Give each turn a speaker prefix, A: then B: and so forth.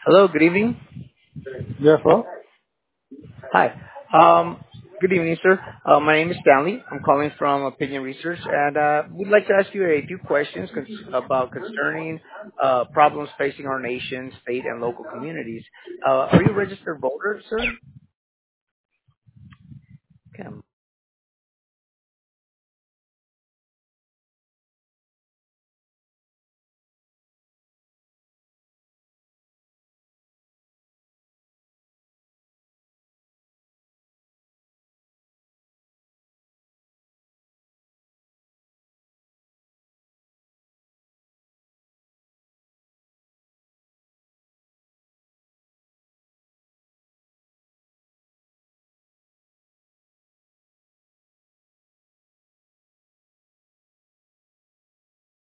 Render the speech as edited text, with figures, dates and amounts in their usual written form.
A: Hello, good evening.
B: Yes, well,
A: Hi. Um, Good evening, sir. My name is Stanley. I'm calling from Opinion Research, and we'd like to ask you a few questions about concerning problems facing our nation, state, and local communities. Are you a registered voter, sir?